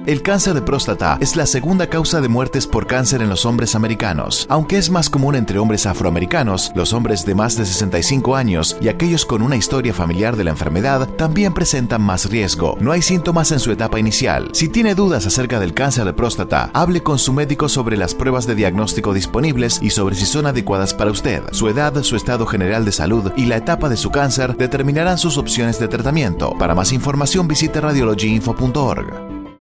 El cáncer de próstata es la segunda causa de muertes por cáncer en los hombres americanos. Aunque es más común entre hombres afroamericanos, los hombres de más de 65 años y aquellos con una historia familiar de la enfermedad también presentan más riesgo. No hay síntomas en su etapa inicial. Si tiene dudas acerca del cáncer de próstata, hable con su médico sobre las pruebas de diagnóstico disponibles y sobre si son adecuadas para usted. Su edad, su estado general de salud y la etapa de su cáncer determinarán sus opciones de tratamiento. Para más información visite radiologyinfo.org.